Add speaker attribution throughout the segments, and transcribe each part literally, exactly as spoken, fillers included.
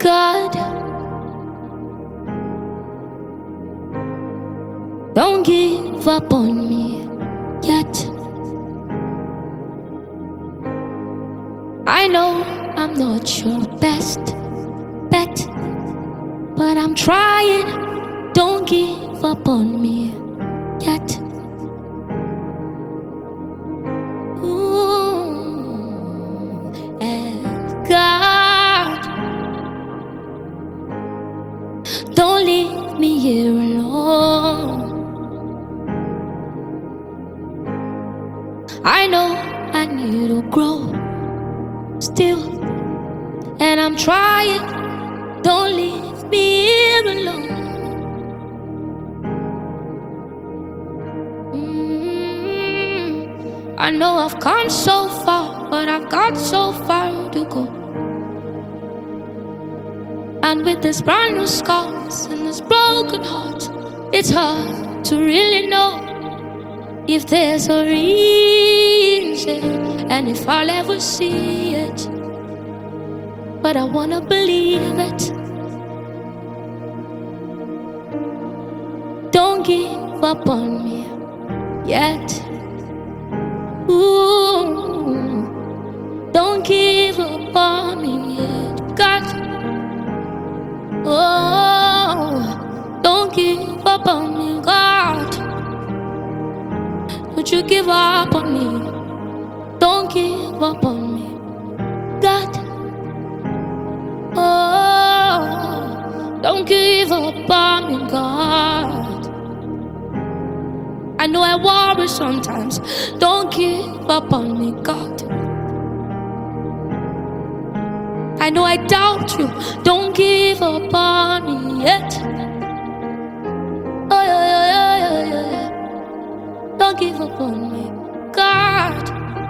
Speaker 1: God, don't give up on me yet. I know I'm not your best bet, but I'm trying. Don't give up on me yet. Ooh, and God, don't leave me here alone. I know I need to grow still, and I'm trying. Don't leave me here alone. mm, I know I've come so far, but I've got so far to go. And with this brand new scars and this broken heart, it's hard to really know if there's a reason and if I'll ever see it. But I wanna believe it. Don't give up on me yet. Ooh, don't give up on me yet, God. Oh, don't give up on me, God. Don't you give up on me. Don't give up on me, God. Oh, don't give up on me, God. I know I worry sometimes. Don't give up on me, God. I know I doubt you. Don't give up on me yet. Oh, yeah, yeah, yeah, yeah, yeah. Don't give up on me, God.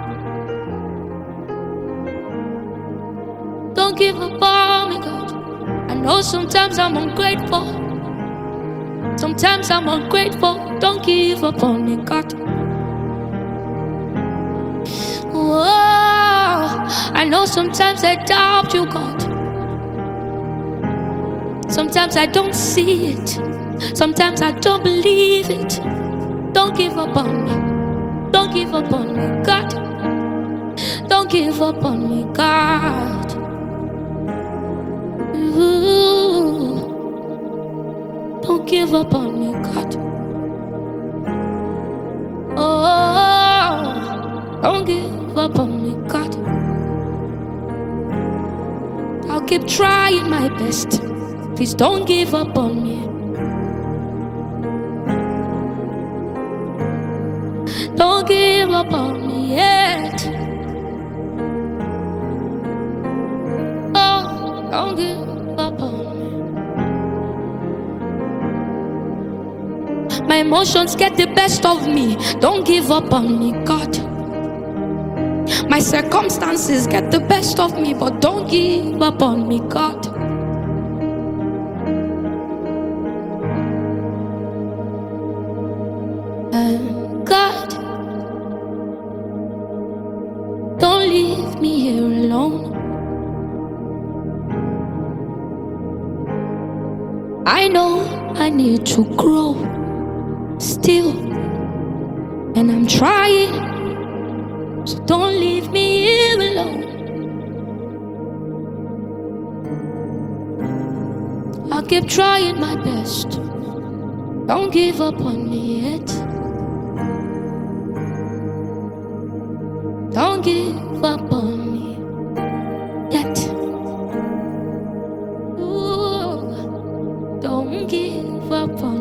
Speaker 1: Don't give up on me, God. I know sometimes I'm ungrateful. Sometimes I'm ungrateful. Don't give up on me, God. Whoa, I know sometimes I doubt you, God. Sometimes I don't see it. Sometimes I don't believe it. Don't give up on me. Don't give up on me, God. Don't give up on me, God. Ooh, don't give up on me, God. Oh, don't give up on me, God. I'll keep trying my best. Please don't give up on me. Don't give up on me yet. Oh, don't give up on me. My emotions get the best of me. Don't give up on me, God. My circumstances get the best of me, but don't give up on me, God. And God, don't leave me here alone. I know I need to grow still, and I'm trying. So don't leave me here alone. I'll keep trying my best. Don't give up on me yet. Don't give up on me yet. Ooh, don't give up on me.